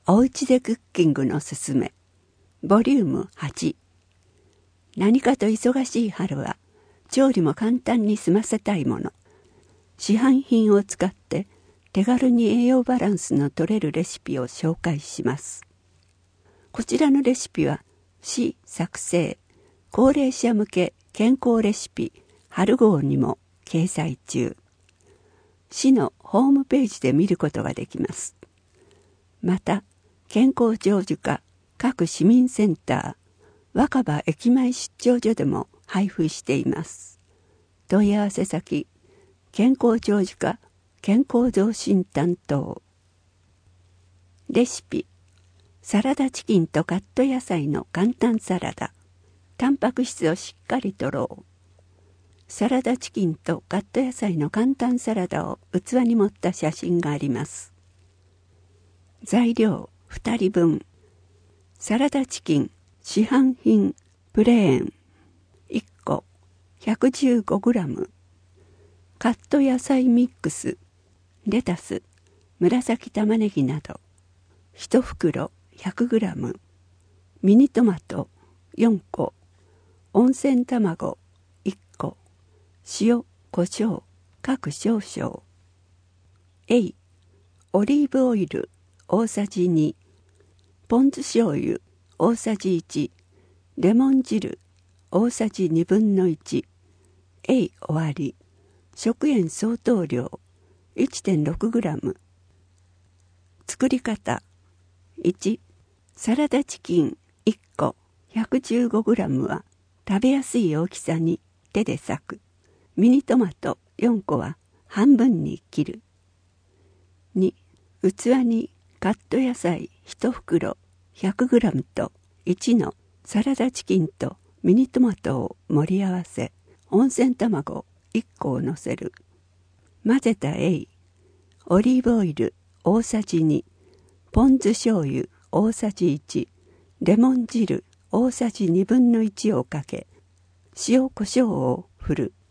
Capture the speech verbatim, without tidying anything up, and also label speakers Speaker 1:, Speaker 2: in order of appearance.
Speaker 1: おうちでクッキングのすすめボリュームはち。何かと忙しい春は調理も簡単に済ませたいもの。市販品を使って手軽に栄養バランスの取れるレシピを紹介します。こちらのレシピは市作成高齢者向け健康レシピ春号にも掲載中。市のホームページで見ることができます。また健康長寿課各市民センター若葉駅前出張所でも配布しています。問い合わせ先健康長寿課健康増進担当。レシピサラダチキンとカット野菜の簡単サラダ。タンパク質をしっかりとろう。サラダチキンとカット野菜の簡単サラダを器に盛った写真があります。材料ふたりぶん。サラダチキン市販品プレーンいっこ ひゃくじゅうごグラム。カット野菜ミックスレタス紫玉ねぎなどいちふくろ ひゃくグラム。ミニトマトよんこ。温泉卵いっこ。塩胡椒各少々。えいオリーブオイル大さじに。ポン酢醤油大さじいち。レモン汁大さじにぶんのいち。えい終わり。食塩相当量 いってんろくグラム。作り方いち。サラダチキンいっこ ひゃくじゅうごグラム は食べやすい大きさに手で裂く。ミニトマトよんこは半分に切る。に、器にカット野菜いちふくろ ひゃくグラム といちのサラダチキンとミニトマトを盛り合わせ、温泉卵いっこをのせる。混ぜたえい、オリーブオイル大さじに、ポン酢醤油大さじいち、レモン汁大さじにぶんのいちをかけ、塩コショウを振る。